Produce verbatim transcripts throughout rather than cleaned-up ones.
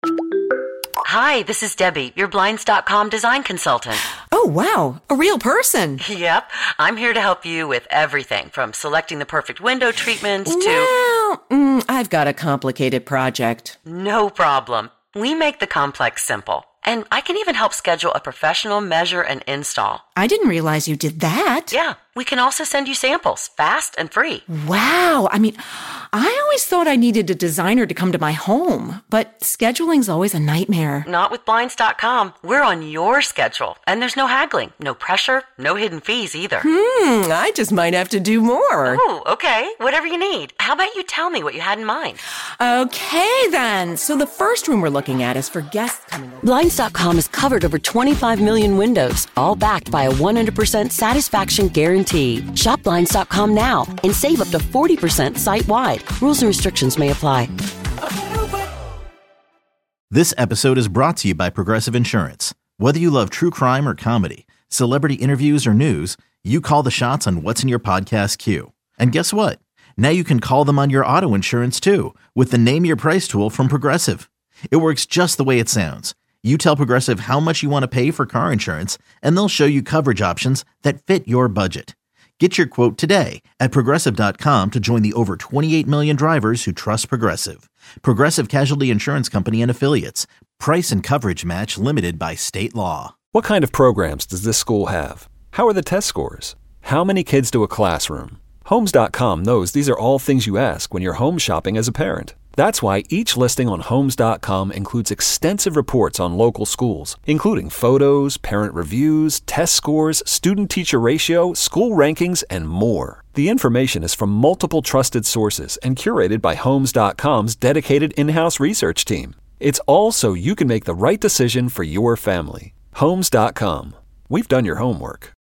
Hi, this is Debbie, your Blinds dot com design consultant. Oh, wow. A real person. Yep. I'm here to help you with everything from selecting the perfect window treatments to... Well, mm, I've got a complicated project. No problem. We make the complex simple. And I can even help schedule a professional measure and install. I didn't realize you did that. Yeah. We can also send you samples, fast and free. Wow. I mean, I always thought I needed a designer to come to my home, but scheduling's always a nightmare. Not with Blinds dot com. We're on your schedule, and there's no haggling, no pressure, no hidden fees either. Hmm, I just might have to do more. Oh, okay. Whatever you need. How about you tell me what you had in mind? Okay, then. So the first room we're looking at is for guests coming over. Blinds dot com has covered over twenty-five million windows, all backed by a one hundred percent satisfaction guarantee. Shop Blinds dot com now and save up to forty percent site-wide. Rules and restrictions may apply. This episode is brought to you by Progressive Insurance. Whether you love true crime or comedy, celebrity interviews or news, you call the shots on what's in your podcast queue. And guess what? Now you can call them on your auto insurance too with the Name Your Price tool from Progressive. It works just the way it sounds. You tell Progressive how much you want to pay for car insurance, and they'll show you coverage options that fit your budget. Get your quote today at Progressive dot com to join the over twenty-eight million drivers who trust Progressive. Progressive Casualty Insurance Company and Affiliates. Price and coverage match limited by state law. What kind of programs does this school have? How are the test scores? How many kids do a classroom? Homes dot com knows these are all things you ask when you're home shopping as a parent. That's why each listing on Homes dot com includes extensive reports on local schools, including photos, parent reviews, test scores, student-teacher ratio, school rankings, and more. The information is from multiple trusted sources and curated by Homes dot com's dedicated in-house research team. It's all so you can make the right decision for your family. Homes dot com. We've done your homework.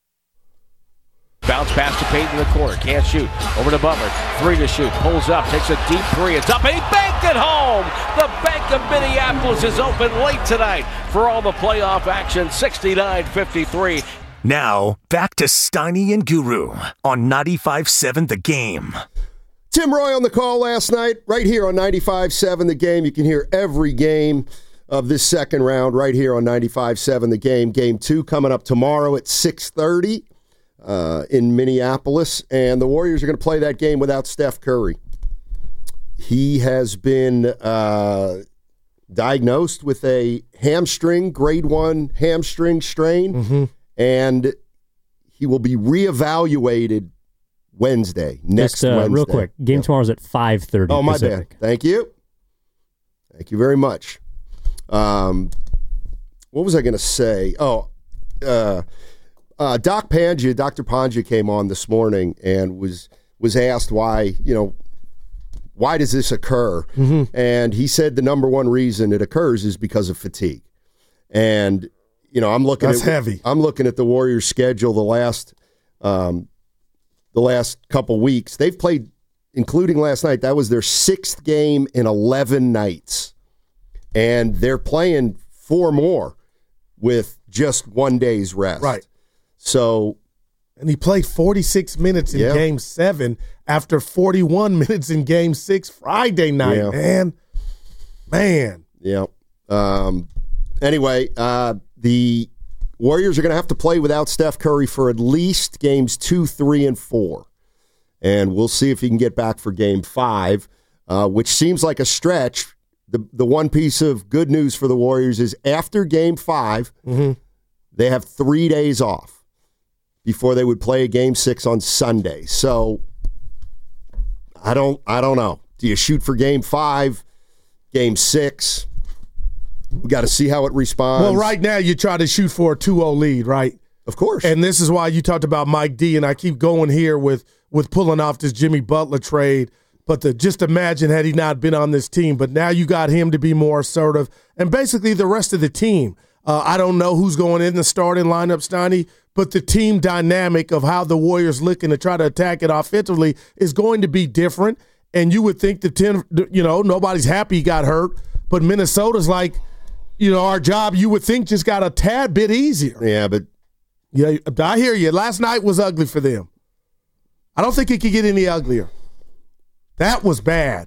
Bounce pass to Payton in the corner. Can't shoot. Over to Butler. Three to shoot. Pulls up. Takes a deep three. It's up and he banked it home. The Bank of Minneapolis is open late tonight for all the playoff action. sixty-nine fifty-three. Now, back to Steiny and Guru on ninety-five point seven The Game. Tim Roy on the call last night, right here on ninety-five point seven The Game. You can hear every game of this second round right here on ninety-five point seven The Game. Game two coming up tomorrow at six thirty. Uh, in Minneapolis, and the Warriors are going to play that game without Steph Curry. He has been uh, diagnosed with a hamstring, grade one hamstring strain, mm-hmm. and he will be reevaluated Wednesday, next Just, uh, Wednesday. Real quick, game yeah. tomorrow's at five thirty Oh, my Pacific. bad. Thank you. Thank you very much. Um, what was I going to say? Oh, uh, Uh, Doc Panja, Doctor Panja came on this morning and was was asked why, you know, why does this occur? Mm-hmm. And he said the number one reason it occurs is because of fatigue. And, you know, I'm looking That's at heavy. I'm looking at the Warriors' schedule the last um, the last couple weeks. They've played, including last night, that was their sixth game in eleven nights. And they're playing four more with just one day's rest. Right. So, and he played forty-six minutes in yeah. Game seven after forty-one minutes in Game six Friday night, yeah. man. Man. Yeah. Um, anyway, uh, the Warriors are going to have to play without Steph Curry for at least games two, three, and four. And we'll see if he can get back for game five, uh, which seems like a stretch. The, the one piece of good news for the Warriors is after game five, mm-hmm. they have three days off before they would play a game six on Sunday. So I don't I don't know. Do you shoot for game five, game six? We got to see how it responds. Well, right now you try to shoot for a two oh lead, right? Of course. And this is why you talked about Mike D, and I keep going here with, with pulling off this Jimmy Butler trade. But the, just imagine had he not been on this team. But now you got him to be more assertive. And basically the rest of the team. Uh, I don't know who's going in the starting lineup, Steiny, but the team dynamic of how the Warriors looking to try to attack it offensively is going to be different. And you would think the ten, you know, nobody's happy he got hurt, but Minnesota's like, you know, our job, you would think, just got a tad bit easier. Yeah, but yeah, I hear you. Last night was ugly for them. I don't think it could get any uglier. That was bad.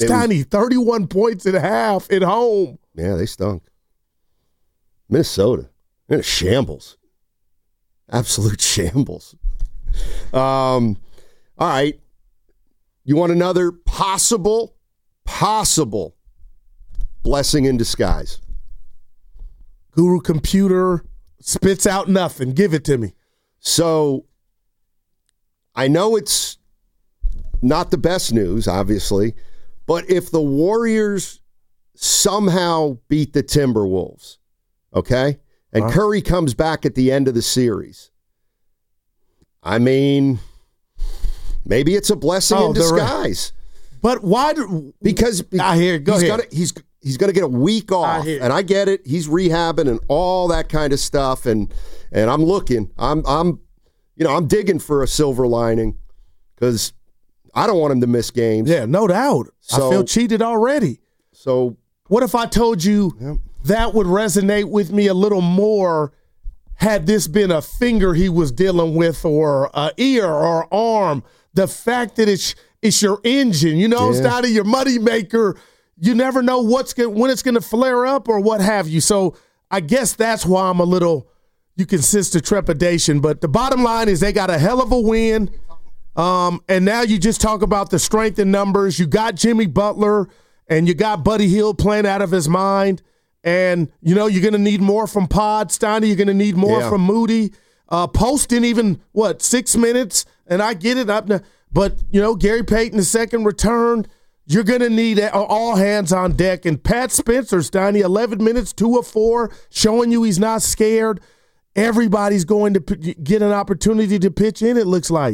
Steiny, thirty-one points and a half at home. Yeah, they stunk. Minnesota, in a shambles. Absolute shambles. Um, all right. You want another possible, possible blessing in disguise? Guru Computer spits out nothing. Give it to me. So, I know it's not the best news, obviously, but if the Warriors somehow beat the Timberwolves, okay, and huh? Curry Curry comes back at the end of the series, I mean, maybe it's a blessing oh, in disguise. But why? Do, because I hear. Go he's ahead. Gonna, he's he's going to get a week off, I and I get it. He's rehabbing and all that kind of stuff, and and I'm looking. I'm I'm, you know, I'm digging for a silver lining because I don't want him to miss games. Yeah, no doubt. So, I feel cheated already. So what if I told you yeah. that would resonate with me a little more had this been a finger he was dealing with or an ear or arm? The fact that it's it's your engine, you know, yeah. it's not your money maker. You never know what's going when it's going to flare up or what have you. So I guess that's why I'm a little. You can sense the trepidation, but the bottom line is they got a hell of a win. Um, and now you just talk about the strength in numbers. You got Jimmy Butler and you got Buddy Hield playing out of his mind. And, you know, you're going to need more from Pod Steiny. You're going to need more yeah. from Moody. Uh, Post didn't even, what, six minutes? And I get it. Up now, but, you know, Gary Payton, the second return, you're going to need all hands on deck. And Pat Spencer, Steiny, eleven minutes, two of four, showing you he's not scared. Everybody's going to p- get an opportunity to pitch in, it looks like.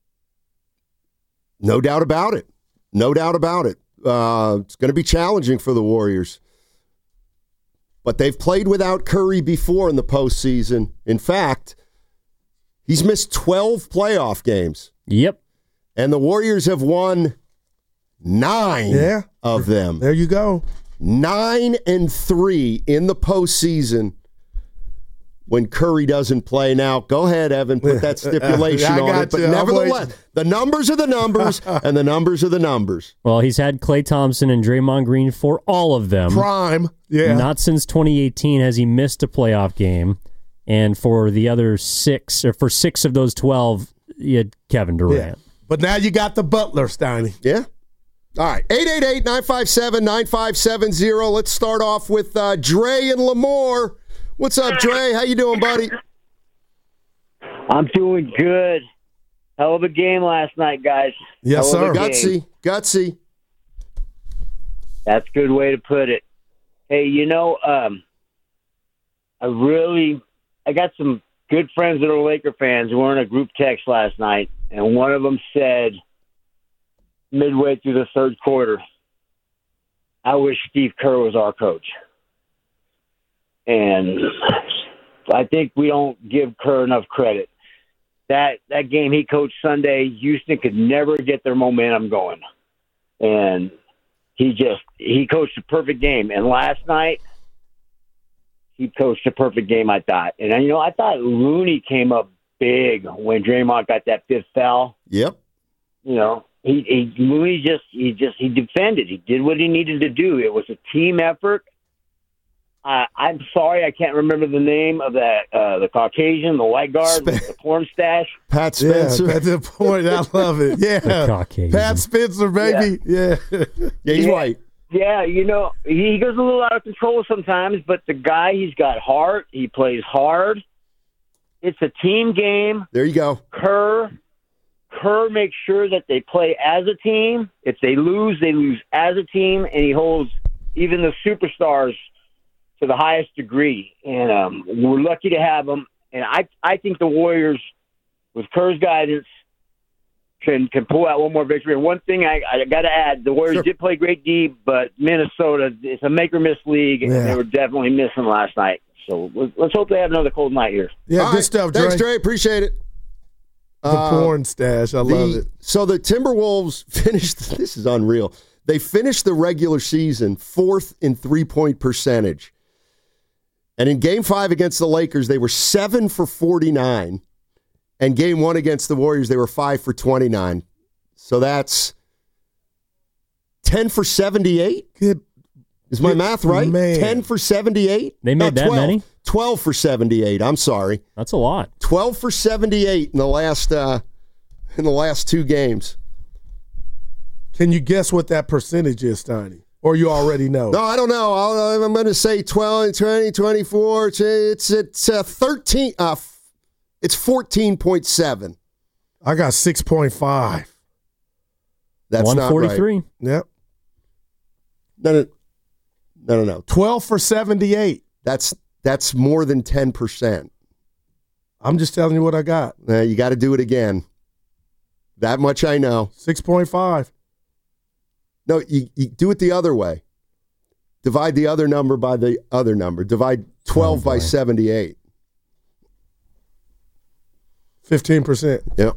No doubt about it. No doubt about it. Uh, it's going to be challenging for the Warriors. But they've played without Curry before in the postseason. In fact, he's missed twelve playoff games. Yep. And the Warriors have won nine yeah. of them. There you go. Nine and three in the postseason when Curry doesn't play. Now, go ahead, Evan, put that stipulation I on got it. But you. nevertheless, the numbers are the numbers, and the numbers are the numbers. Well, he's had Klay Thompson and Draymond Green for all of them. Prime, yeah. Not since twenty eighteen has he missed a playoff game. And for the other six, or for six of those twelve, you had Kevin Durant. Yeah. But now you got the Butler, Steiny. Yeah. All right, eight eight eight, nine five seven, nine five seven zero. Let's start off with uh, Dre and Lemoore. What's up, Dre? How you doing, buddy? I'm doing good. Hell of a game last night, guys. Yes, Hell sir. Gutsy, gutsy. That's a good way to put it. Hey, you know, um, I really, I got some good friends that are Laker fans who were in a group text last night, and one of them said midway through the third quarter, I wish Steve Kerr was our coach. And I think we don't give Kerr enough credit. That that game he coached Sunday, Houston could never get their momentum going. And he just he coached a perfect game. And last night, he coached a perfect game, I thought. And, you know, I thought Looney came up big when Draymond got that fifth foul. Yep. You know, he, he Looney just he just he defended. He did what he needed to do. It was a team effort. Uh, I'm sorry, I can't remember the name of that uh, the Caucasian, the white guard, with the porn stash. Pat Spencer. Yeah, that's the point. I love it. Yeah, The Caucasian. Pat Spencer, baby. Yeah, yeah, he's yeah. white. Yeah, you know, he goes a little out of control sometimes, but the guy, he's got heart. He plays hard. It's a team game. There you go. Kerr, Kerr makes sure that they play as a team. If they lose, they lose as a team, and he holds even the superstars to the highest degree. And um, we're lucky to have him. And I, I think the Warriors, with Kerr's guidance, can can pull out one more victory. And one thing I, I got to add, the Warriors Sure. did play great D, but Minnesota, it's a make-or-miss league, and Yeah. they were definitely missing last night. So let's, let's hope they have another cold night here. yeah. All good right. stuff, Dre. Thanks, Dre. Appreciate it. The Uh, porn stash. I the- love it. So the Timberwolves finished, this is unreal. They finished the regular season fourth in three-point percentage. And in game five against the Lakers, they were seven for forty-nine. And game one against the Warriors, they were five for twenty-nine. So that's ten for seventy-eight? Good. Is my math right? Man. ten for seventy-eight? They made No, that twelve. many? twelve for seventy-eight. I'm sorry. That's a lot. twelve for seventy-eight in the last uh, in the last two games. Can you guess what that percentage is, Steiny? Or you already know? No, I don't know. I'll, I'm going to say twelve, twenty, twenty-four. It's it's uh, thirteen. Uh, it's fourteen point seven. I got six point five. That's not right. one forty-three. Yep. No, no, no, no, no. twelve for seventy-eight. That's that's more than ten percent. I'm just telling you what I got. Uh, you got to do it again. That much I know. six point five. No, you, you do it the other way. Divide the other number by the other number. Divide twelve Oh, by boy. seventy-eight. fifteen percent. Yep.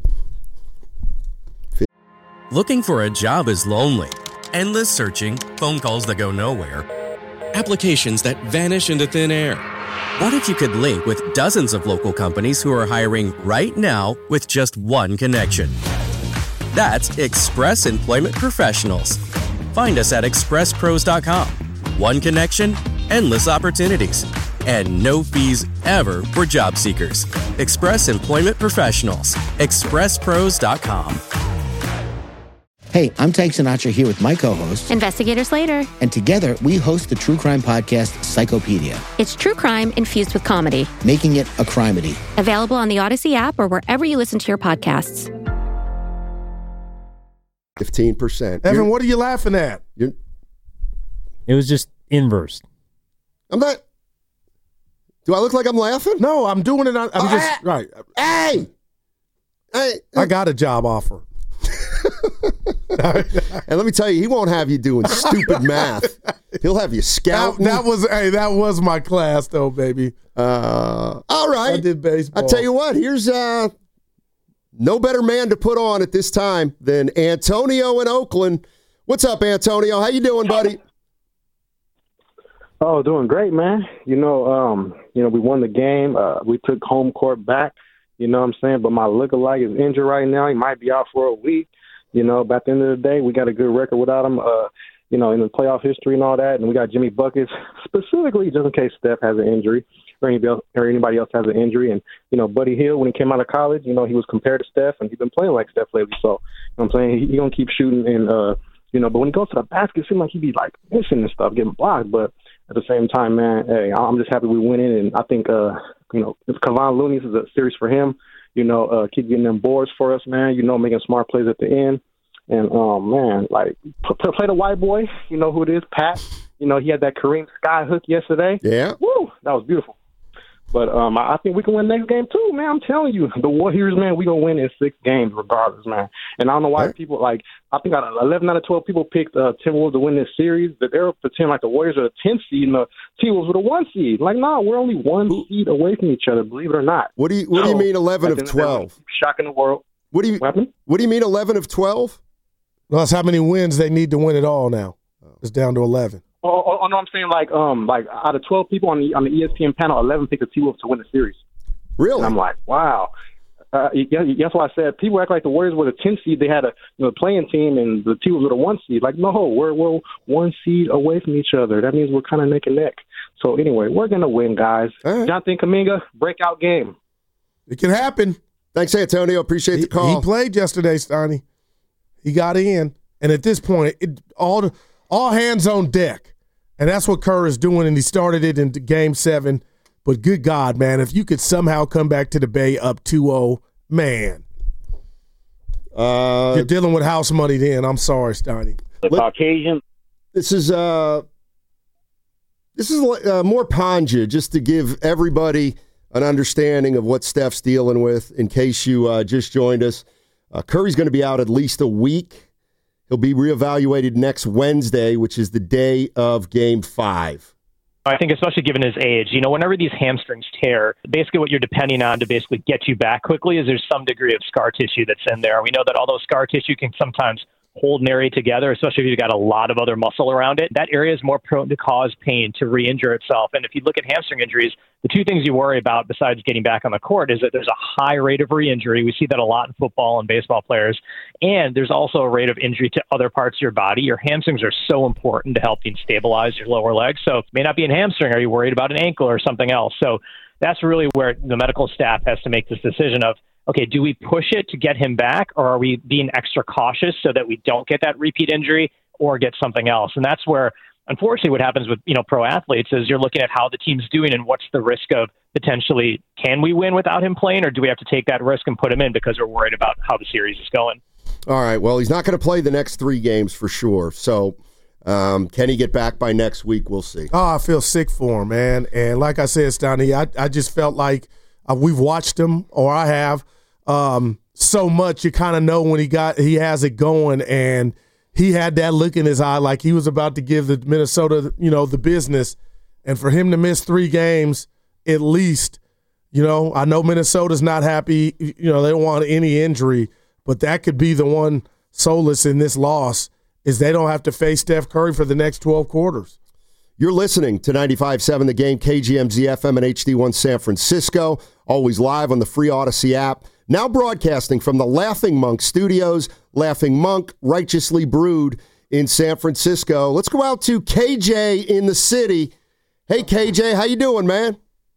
Looking for a job is lonely. Endless searching, phone calls that go nowhere, applications that vanish into thin air. What if you could link with dozens of local companies who are hiring right now with just one connection? That's Express Employment Professionals. Find us at express pros dot com. One connection, endless opportunities, and no fees ever for job seekers. Express Employment Professionals. express pros dot com. Hey, I'm Tank Sinatra here with my co-host, Investigator Slater. And together we host the true crime podcast, Psychopedia. It's true crime infused with comedy. Making it a crimedy. Available on the Odyssey app or wherever you listen to your podcasts. fifteen percent. Evan, You're, what are you laughing at? You're, It was just inverse. I'm not. Do I look like I'm laughing? No, I'm doing it. On, I'm Oh, just, hey! right. Hey! Hey! I got a job offer. And let me tell you, he won't have you doing stupid math. He'll have you That, scouting. that was, hey, that was my class, though, baby. Uh, all right. I did baseball. I'll tell you what, here's uh, no better man to put on at this time than Antonio in Oakland. What's up, Antonio? How you doing, buddy? Oh, doing great, man. You know, um, you know, we won the game. Uh, we took home court back. You know what I'm saying? But my lookalike is injured right now. He might be out for a week. You know, but at the end of the day, we got a good record without him, uh, you know, in the playoff history and all that. And we got Jimmy Buckets, specifically just in case Steph has an injury or anybody else, or anybody else has an injury. And, you know, Buddy Hield, when he came out of college, you know, he was compared to Steph, and he's been playing like Steph lately. So, you know what I'm saying? He's he going to keep shooting. And, uh, you know, but when he goes to the basket, it seems like he'd be, like, missing and stuff, getting blocked. But at the same time, man, hey, I'm just happy we went in. And I think, uh, you know, if Kevon Looney is a series for him, you know, uh, keep getting them boards for us, man, you know, making smart plays at the end. And, um, man, like, p- play the white boy. You know who it is, Pat. You know, he had that Kareem Sky hook yesterday. Yeah. Woo! That was beautiful. But um, I, I think we can win next game, too, man. I'm telling you. The Warriors, man, we going to win in six games regardless, man. And I don't know why right. people, like, I think out of eleven out of twelve people picked uh, Timberwolves to win this series. That they're pretending like the Warriors are the tenth seed and the T-Wolves were the one seed. Like, no, nah, we're only one seed away from each other, believe it or not. What do you What so, do you mean eleven of twelve? Shocking the world. What do you what, what do you mean eleven of twelve? Well, that's how many wins they need to win it all now. It's down to eleven. Oh, oh, oh no, I'm saying like um like out of twelve people on the on the E S P N panel, eleven picked the T-Wolves to win the series. Really? And I'm like, wow. Uh, yeah, that's why I said people act like the Warriors were the ten seed. They had a you know playing team, and the T-Wolves were the one seed. Like, no, we're we're one seed away from each other. That means we're kind of neck and neck. So anyway, we're gonna win, guys. Right. Jonathan Kuminga, breakout game. It can happen. Thanks, Antonio. Appreciate he, the call. He played yesterday, Steiny. He got in. And at this point, it, all all hands on deck. And that's what Kerr is doing, and he started it in game seven. But good God, man, if you could somehow come back to the Bay up two oh, man. Uh, You're dealing with house money then. I'm sorry, Steiny. The Caucasian. This is uh, this is uh, more Panja, just to give everybody an understanding of what Steph's dealing with in case you uh, just joined us. Uh, Curry's going to be out at least a week. He'll be reevaluated next Wednesday, which is the day of Game five. I think especially given his age, you know, whenever these hamstrings tear, basically what you're depending on to basically get you back quickly is there's some degree of scar tissue that's in there. We know that although scar tissue can sometimes hold an area together, especially if you've got a lot of other muscle around it, that area is more prone to cause pain, to re-injure itself. And if you look at hamstring injuries, the two things you worry about besides getting back on the court is that there's a high rate of re-injury. We see that a lot in football and baseball players. And there's also a rate of injury to other parts of your body. Your hamstrings are so important to helping stabilize your lower legs. So it may not be a hamstring. Are you worried about an ankle or something else? So that's really where the medical staff has to make this decision of, okay, do we push it to get him back, or are we being extra cautious so that we don't get that repeat injury or get something else? And that's where, unfortunately, what happens with, you know, pro athletes is you're looking at how the team's doing and what's the risk of potentially, can we win without him playing, or do we have to take that risk and put him in because we're worried about how the series is going? All right, well, he's not going to play the next three games for sure. So um, can he get back by next week? We'll see. Oh, I feel sick for him, man. And like I said, Stoney, I, I just felt like uh, we've watched him, or I have, um, so much you kind of know when he got he has it going, and he had that look in his eye like he was about to give the Minnesota, you know, the business. And for him to miss three games at least, you know, I know Minnesota's not happy, you know, they don't want any injury, but that could be the one solace in this loss is they don't have to face Steph Curry for the next twelve quarters. You're listening to ninety-five point seven The Game, K G M Z F M and H D one San Francisco, always live on the free Odyssey app. Now broadcasting from the Laughing Monk Studios, Laughing Monk, righteously brewed in San Francisco. Let's go out to K J in the city. Hey, K J, how you doing, man?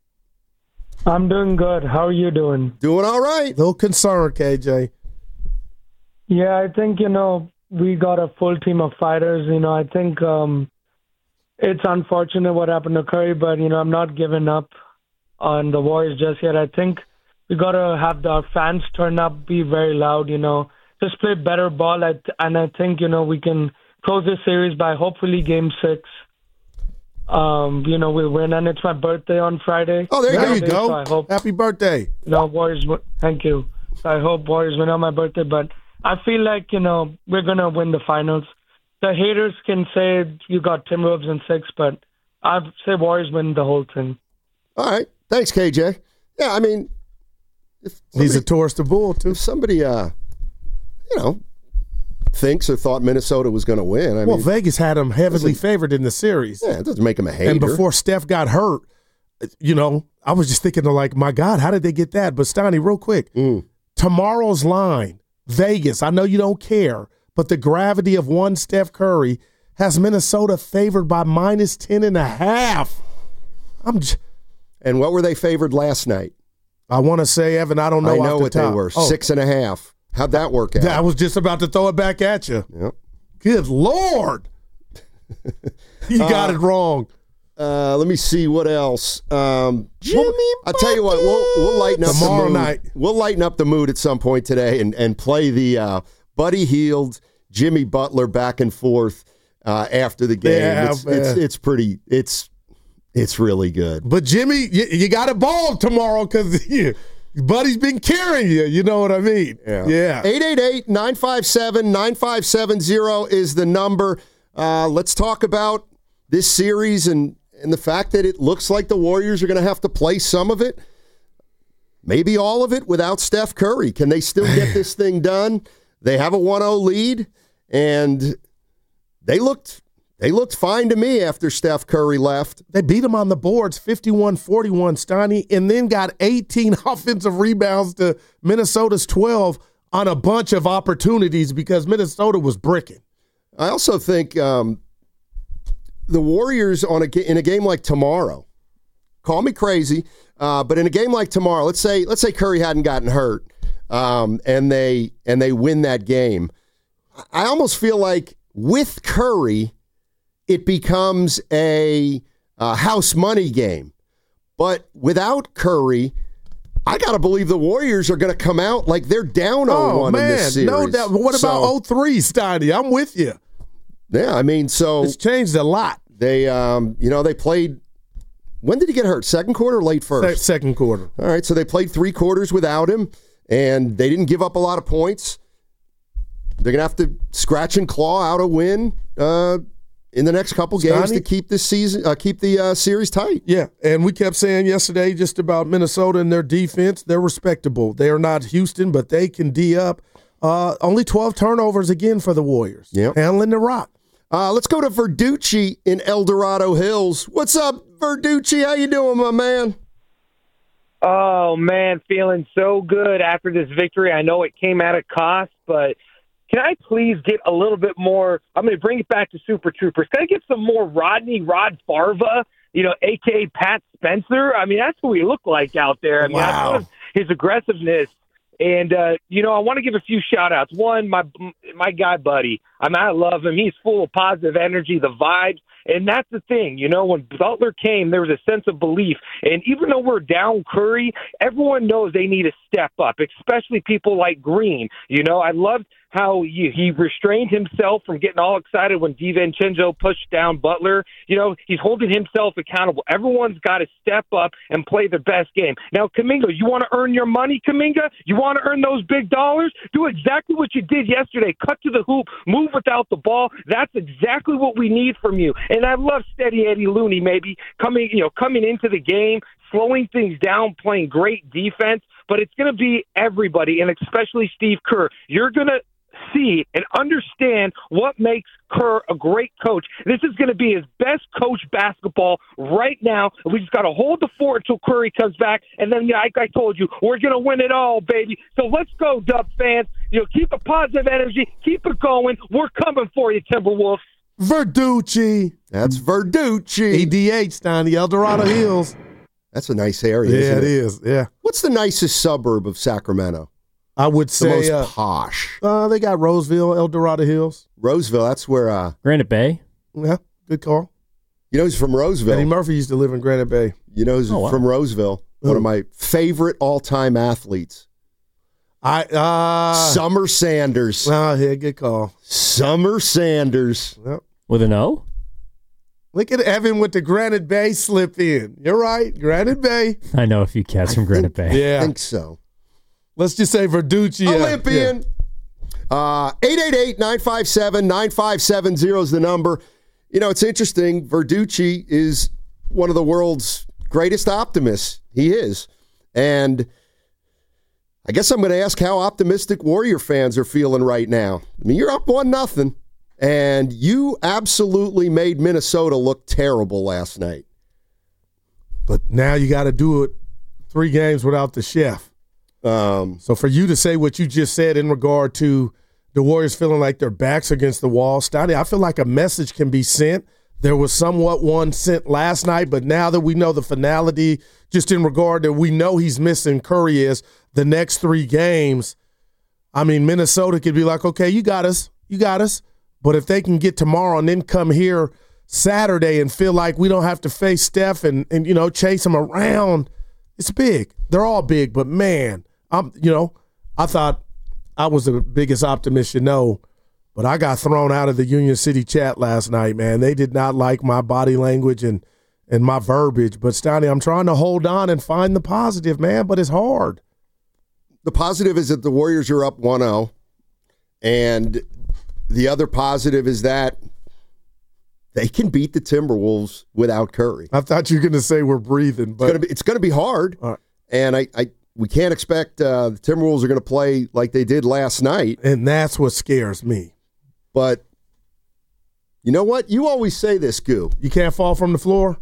I'm doing good. How are you doing? Doing all right. A little concerned, K J. Yeah, I think, you know, we got a full team of fighters. You know, I think um, it's unfortunate what happened to Curry, but, you know, I'm not giving up on the Warriors just yet. I think we got to have our fans turn up, be very loud, you know, just play better ball. And I think, you know, we can close this series by hopefully game six. Um, you know, we win, and it's my birthday on Friday. Oh, there, there you So go. I hope, Happy birthday. You know, Warriors, thank you. So I hope Warriors win on my birthday, but I feel like, you know, we're going to win the finals. The haters can say you got Timberwolves in six, but I'd say Warriors win the whole thing. All right. Thanks, K J. Yeah, I mean, if somebody, he's a tourist to bull, too. If somebody, uh, you know, thinks or thought Minnesota was going to win. I well, mean, Vegas had them heavily favored in the series. Yeah, it doesn't make them a hater. And before Steph got hurt, you know, I was just thinking, like, my God, how did they get that? But, Stoney, real quick, mm. tomorrow's line, Vegas, I know you don't care, but the gravity of one Steph Curry has Minnesota favored by minus ten and a half. I'm j- and what were they favored last night? I want to say, Evan, I don't know. I know off the what top. they were. Oh. Six and a half. How'd that work out? I was just about to throw it back at you. Yep. Good Lord. You got uh, it wrong. Uh, let me see what else. Um, Jimmy, we'll, I'll tell you what. We'll we'll lighten up tomorrow the mood. night. We'll lighten up the mood at some point today and and play the uh, Buddy Hield, Jimmy Butler back and forth uh, after the game. Yeah, it's, it's it's pretty. It's it's really good. But Jimmy, you, you got a ball tomorrow because you. Buddy's been carrying you. You know what I mean? Yeah. Yeah. eight eight eight, nine five seven, nine five seven zero is the number. Uh, let's talk about this series and, and the fact that it looks like the Warriors are going to have to play some of it, maybe all of it, without Steph Curry. Can they still get this thing done? They have a one oh lead, and they looked They looked fine to me after Steph Curry left. They beat them on the boards, fifty-one forty-one, Stoney, and then got eighteen offensive rebounds to Minnesota's twelve on a bunch of opportunities because Minnesota was bricking. I also think um, the Warriors on a in a game like tomorrow, call me crazy, uh, but in a game like tomorrow, let's say let's say Curry hadn't gotten hurt, um, and they and they win that game. I almost feel like with Curry, it becomes a uh, house money game. But without Curry, I got to believe the Warriors are going to come out like they're down oh one man, in this series. No doubt. What so, about oh three, Steiny? I'm with you. Yeah, I mean, so. It's changed a lot. They, um, you know, they played. When did he get hurt? Second quarter or late first? Se- second quarter. All right, so they played three quarters without him, and they didn't give up a lot of points. They're going to have to scratch and claw out a win uh, in the next couple games Stoney? to keep this season, uh, keep the uh, series tight. Yeah, and we kept saying yesterday just about Minnesota and their defense. They're respectable. They are not Houston, but they can D up. Uh, only twelve turnovers again for the Warriors. Yep. Handling the rock. Uh, let's go to Verducci in El Dorado Hills. What's up, Verducci? How you doing, my man? Oh, man, feeling so good after this victory. I know it came at a cost, but can I please get a little bit more? I'm going to bring it back to Super Troopers. Can I get some more Rodney Rod Farva, you know, a k a. Pat Spencer? I mean, that's what we look like out there. I mean, Wow. I love his aggressiveness. And, uh, you know, I want to give a few shout-outs. One, my my guy, Buddy. I mean, I love him. He's full of positive energy, the vibes. And that's the thing, you know, when Butler came, there was a sense of belief. And even though we're down Curry, everyone knows they need to step up, especially people like Green. You know, I loved how he, he restrained himself from getting all excited when DiVincenzo pushed down Butler. You know, he's holding himself accountable. Everyone's got to step up and play their best game. Now, Kuminga, you want to earn your money, Kuminga? You want to earn those big dollars? Do exactly what you did yesterday. Cut to the hoop, move without the ball. That's exactly what we need from you. And I love Steady Eddie Looney maybe coming, you know, coming into the game, slowing things down, playing great defense. But it's going to be everybody, and especially Steve Kerr. You're going to see and understand what makes Kerr a great coach. This is going to be his best coach basketball right now. We just got to hold the fort until Curry comes back, and then, yeah, like I told you, we're going to win it all, baby. So let's go, Dub fans. You know, keep a positive energy, keep it going. We're coming for you, Timberwolves. Verducci. That's Verducci. E D H down the El Dorado Hills. That's a nice area, Yeah, isn't it it? is. Yeah. What's the nicest suburb of Sacramento? I would The say most uh, posh. Uh, they got Roseville, El Dorado Hills. Roseville, that's where... Uh, Granite Bay. Yeah, good call. You know who's from Roseville? Eddie Murphy used to live in Granite Bay. You know who's Oh, wow. from Roseville? One Who? of my favorite all-time athletes. I uh, Summer Sanders. Oh, yeah, good call. Summer Sanders. Yep. With an O? Look at Evan with the Granite Bay slip in. You're right, Granite Bay. I know a few cats from Granite Bay. Yeah. I think so. Let's just say Verducci. uh, Olympian. Uh, eight eight eight, nine five seven, nine five seven zero is the number. You know, it's interesting. Verducci is one of the world's greatest optimists. He is. And I guess I'm going to ask how optimistic Warrior fans are feeling right now. I mean, you're up one nothing, and you absolutely made Minnesota look terrible last night. But now you got to do it three games without the chef. Um, so for you to say what you just said in regard to the Warriors feeling like their backs against the wall, Stotty, I feel like a message can be sent. There was somewhat one sent last night, but now that we know the finality, just in regard that we know he's missing Curry is the next three games, I mean, Minnesota could be like, okay, you got us, you got us. But if they can get tomorrow and then come here Saturday and feel like we don't have to face Steph and, and you know, chase him around, it's big. They're all big, but man, I'm, you know, I thought I was the biggest optimist you know, but I got thrown out of the Union City chat last night, man. They did not like my body language and, and my verbiage. But, Stoney, I'm trying to hold on and find the positive, man, but it's hard. The positive is that the Warriors are up one oh, and the other positive is that they can beat the Timberwolves without Curry. I thought you were going to say we're breathing. But It's going to be, it's going to be hard, All right. and I, I we can't expect uh, the Timberwolves are going to play like they did last night. And that's what scares me. But you know what? You always say this, Goo. You can't fall from the floor.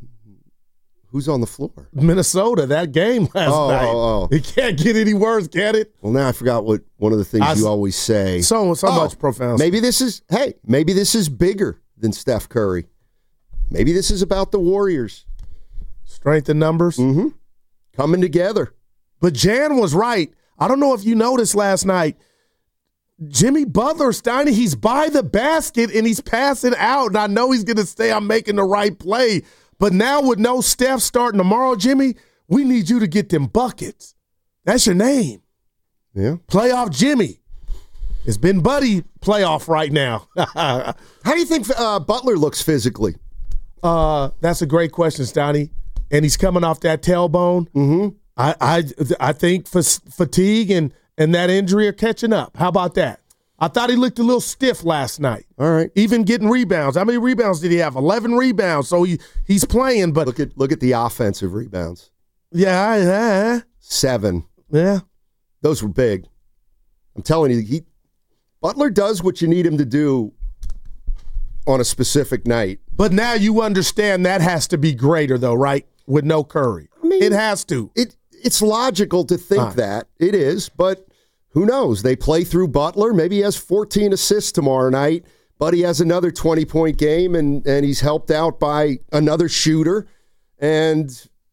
Who's on the floor? Minnesota, that game last Oh, night. oh, oh. It can't get any worse, can it? Well, now I forgot what one of the things I you s- always say. So so Oh, much profound. Maybe this is, hey, maybe this is bigger than Steph Curry. Maybe this is about the Warriors. Strength in numbers. Mm-hmm. Coming together. But Jan was right. I don't know if you noticed last night. Jimmy Butler, Steiny, he's by the basket and he's passing out. And I know he's going to say I'm making the right play. But now with no Steph starting tomorrow, Jimmy, we need you to get them buckets. That's your name. Yeah. Playoff Jimmy. It's been Buddy playoff right now. How do you think uh, Butler looks physically? Uh, that's a great question, Stoney. And he's coming off that tailbone. Mm-hmm. I, I, I think f- fatigue and, and that injury are catching up. How about that? I thought he looked a little stiff last night. All right. Even getting rebounds. How many rebounds did he have? eleven rebounds. So he, he's playing, but Look at look at the offensive rebounds. yeah, yeah, Seven. yeah. Those were big. I'm telling you, he Butler does what you need him to do on a specific night. But now you understand that has to be greater, though, right? With no Curry. I mean, it has to. It It's logical to think right. that. It is, but who knows? They play through Butler. Maybe he has fourteen assists tomorrow night, but he has another twenty-point game, and, and he's helped out by another shooter. And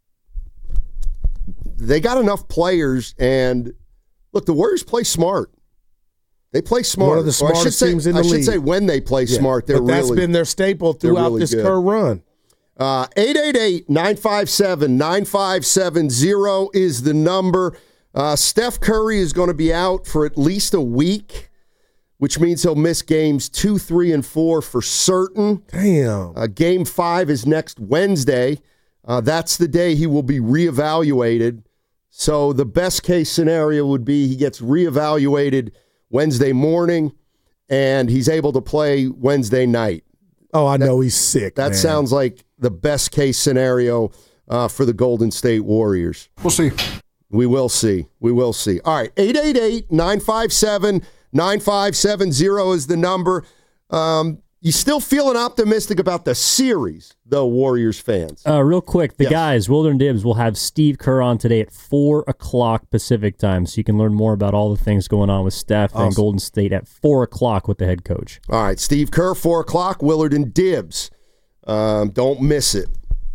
they got enough players. And, look, the Warriors play smart. They play smart. One of the smartest I should say, teams in the I league. should say when they play yeah, smart, they're but that's really been their staple throughout really this good. Kerr run. Uh, eight eight eight, nine five seven, nine five seven zero is the number. Uh, Steph Curry is going to be out for at least a week, which means he'll miss games two, three, and four for certain. Damn. Uh, game five is next Wednesday. Uh, that's the day he will be reevaluated. So the best case scenario would be he gets reevaluated Wednesday morning, and he's able to play Wednesday night. Oh, I that, know he's sick. That man. sounds like the best case scenario uh, for the Golden State Warriors. We'll see. We will see. We will see. All right, eight eight eight, nine five seven, nine five seven zero is the number. Um, you still feeling optimistic about the series, though, Warriors fans? Uh, real quick, the yes. guys, Wilder and Dibs, will have Steve Kerr on today at four o'clock Pacific time, so you can learn more about all the things going on with Steph awesome. and Golden State at four o'clock with the head coach. All right, Steve Kerr, four o'clock, Willard and Dibs. Um, don't miss it.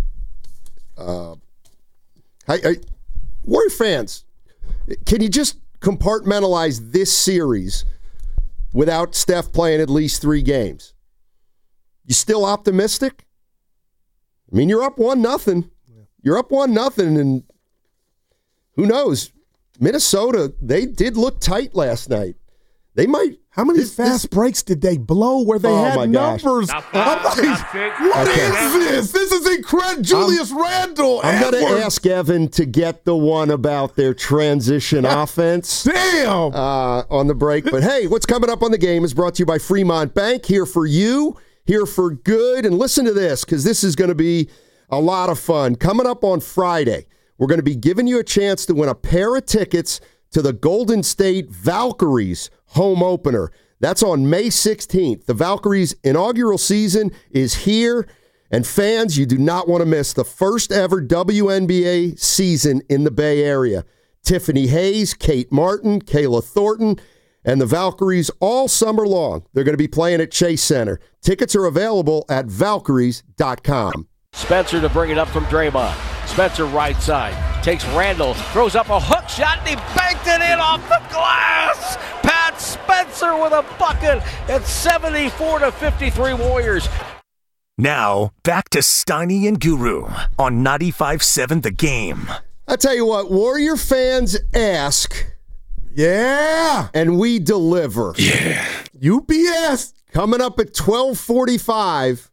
Uh, I, I, Warrior fans, can you just compartmentalize this series without Steph playing at least three games? You still optimistic? I mean, you're up one nothing. You're up one nothing, and who knows? Minnesota, they did look tight last night. They might. How many this, fast this, breaks did they blow where they oh had my numbers? Gosh. I'm like, what okay. is this? This is incredible. Julius I'm, Randle. I'm going to ask Evan to get the one about their transition offense. Damn. Uh, on the break. But hey, what's coming up on the game is brought to you by Fremont Bank. Here for you, here for good. And listen to this, because this is going to be a lot of fun. Coming up on Friday, we're going to be giving you a chance to win a pair of tickets to the Golden State Valkyries home opener. That's on May sixteenth. The Valkyries' inaugural season is here, and fans, you do not want to miss the first ever W N B A season in the Bay Area. Tiffany Hayes, Kate Martin, Kayla Thornton, and the Valkyries all summer long. They're going to be playing at Chase Center. Tickets are available at valkyries dot com. Spencer to bring it up from Draymond. Spencer right side. Takes Randall. Throws up a hook shot and he banked it in off the glass. Pat Spencer with a bucket. It's seventy-four to fifty-three Warriors. Now, back to Steiny and Guru on ninety-five seven The Game. I tell you what, Warrior fans ask. Yeah. And we deliver. Yeah. U P S. Coming up at twelve forty-five.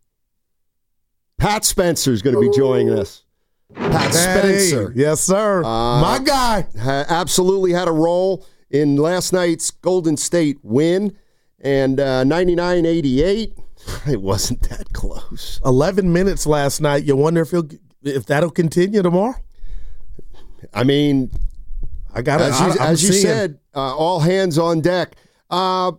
Pat Spencer is going to be joining us. Pat Spencer. Hey, yes, sir. Uh, My guy. Ha- absolutely had a role in last night's Golden State win. And uh, ninety-nine eighty-eight, it wasn't that close. eleven minutes last night. You wonder if he'll, if that'll continue tomorrow? I mean, I got as you, as you said, uh, all hands on deck. Uh,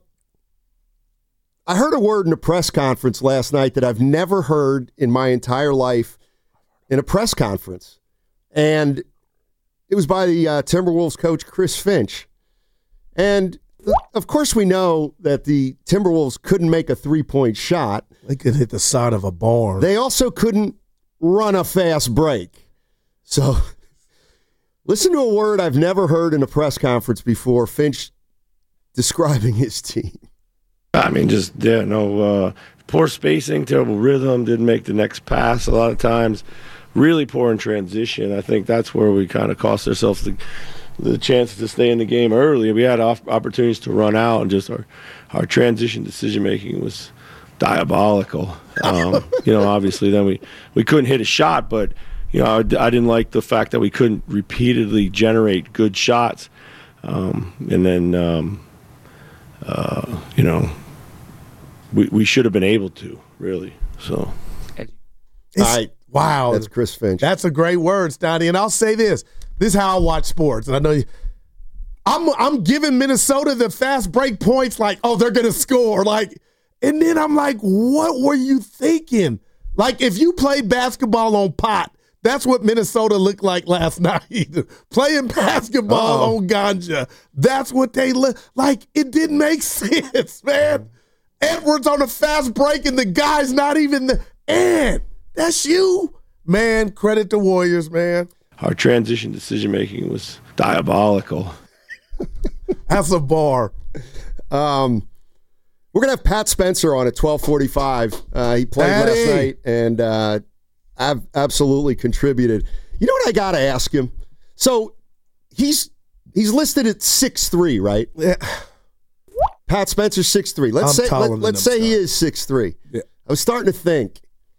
I heard a word in a press conference last night that I've never heard in my entire life in a press conference. And it was by the uh, Timberwolves coach, Chris Finch. And, of course, we know that the Timberwolves couldn't make a three-point shot. They could hit the side of a barn. They also couldn't run a fast break. So, listen to a word I've never heard in a press conference before, Finch describing his team. I mean, just, yeah, no, uh, poor spacing, terrible rhythm, didn't make the next pass a lot of times. Really poor in transition. I think that's where we kind of cost ourselves the, the chance to stay in the game early. We had off opportunities to run out, and just our, our transition decision-making was diabolical. Um, you know, obviously then we, we couldn't hit a shot, but, you know, I, I didn't like the fact that we couldn't repeatedly generate good shots. Um, and then, um, uh, you know, We we should have been able to, really. So, all right. Wow. That's Chris Finch. That's a great word, Stoney. And I'll say this. This is how I watch sports. And I know you, I'm I'm giving Minnesota the fast break points like, oh, they're going to score. Like, and then I'm like, what were you thinking? Like, if you play basketball on pot, that's what Minnesota looked like last night. Playing basketball Uh-oh. on ganja. That's what they look like. It didn't make sense, man. Edwards on a fast break, and the guy's not even the and that's you. Man, credit the Warriors, man. Our transition decision-making was diabolical. That's a bar. Um, we're going to have Pat Spencer on at twelve forty-five. Uh, he played Patty. last night and uh, I've absolutely contributed. You know what I got to ask him? So he's he's listed at six three, right? Yeah. Pat Spencer, six three. Let's I'm say let, let's say he is six three. Yeah. I was starting to think,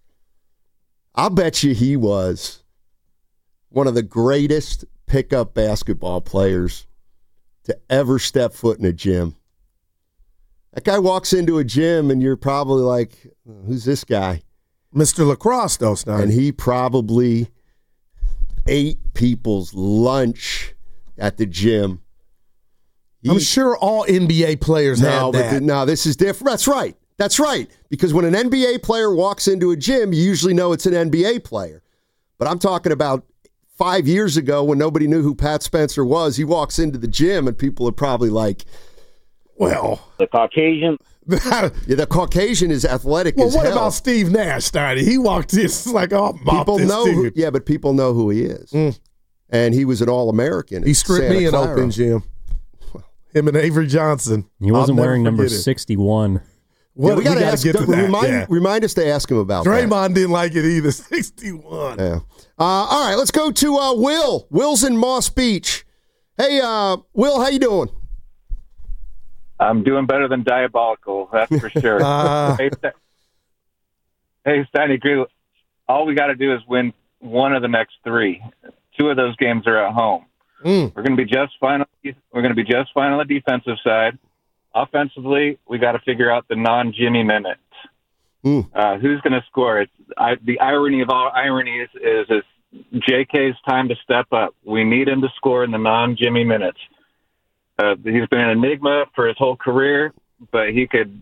I'll bet you he was one of the greatest pickup basketball players to ever step foot in a gym. That guy walks into a gym and you're probably like, who's this guy? Mister Lacrosse, though, Stein. And he probably ate people's lunch at the gym. He, I'm sure all N B A players no, have that. But the, no, this is different. That's right. That's right. Because when an N B A player walks into a gym, you usually know it's an N B A player. But I'm talking about five years ago when nobody knew who Pat Spencer was. He walks into the gym and people are probably like, well. The Caucasian. yeah, the Caucasian is athletic well, as what hell. about Steve Nash, Steiny? He walked in, it's like, oh, people this know. Who, yeah, but people know who he is. Mm. And he was an All-American. He stripped Santa me in Clara. open gym. Him and Avery Johnson. He wasn't wearing number sixty-one. What, yeah, we got to get to that. Remind, yeah. remind us to ask him about Draymond that. Draymond didn't like it either. sixty-one. Yeah. Uh, all right, let's go to uh, Will. Will's in Moss Beach. Hey, uh, Will, how you doing? I'm doing better than diabolical, that's for sure. uh, hey, St- hey, Steiny Grew, all we got to do is win one of the next three. Two of those games are at home. Mm. We're going to be just fine. On, we're going to be just fine on the defensive side. Offensively, we got to figure out the non-Jimmy minutes. Mm. Uh, who's going to score? It's I, the irony of all ironies is it's J K's time to step up. We need him to score in the non-Jimmy minutes. Uh, he's been an enigma for his whole career, but he could